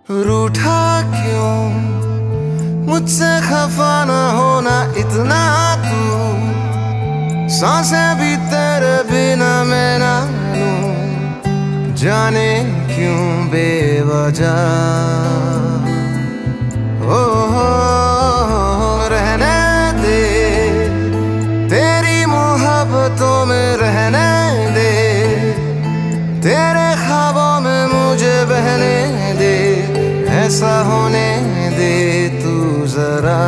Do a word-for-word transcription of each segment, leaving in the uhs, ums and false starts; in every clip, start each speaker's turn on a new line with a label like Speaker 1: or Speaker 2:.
Speaker 1: रूठा क्यों मुझसे खफा न होना इतना तू, सांसें भी तेरे बिना मैं ना लूं, जाने क्यों बेवजह। ओ हो रहने दे तेरी मोहब्बतों में रहने दे, तेरे ख्वाबों में मुझे बहने दे, ऐसा होने दे तू जरा।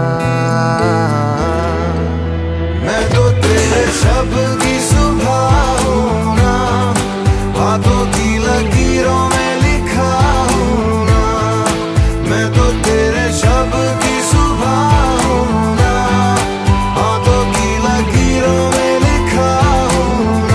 Speaker 1: मैं तो तेरे शब्द की सुबह हूँ ना, बातों की लकीरों में लिखा हूँ ना। मैं तो तेरे शब्द की सुबह हूँ ना, बातों की लकीरों में लिखा हूँ ना।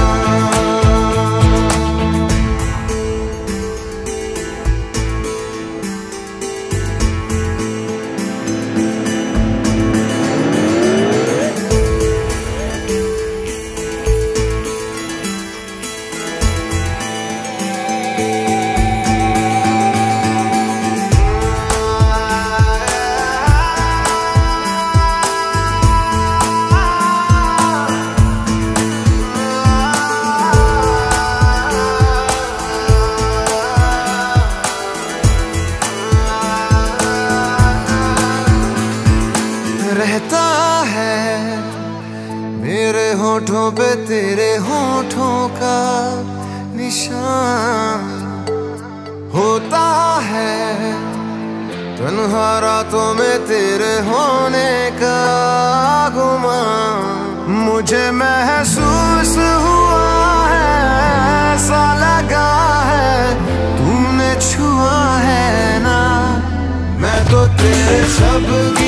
Speaker 1: रहता है मेरे होठों पे तेरे होठों का निशान, होता है तन्हा रातों में तेरे होने का गुमान। मुझे महसूस हुआ है, ऐसा लगा है तूने छुआ है ना। मैं तो तेरे शब्द की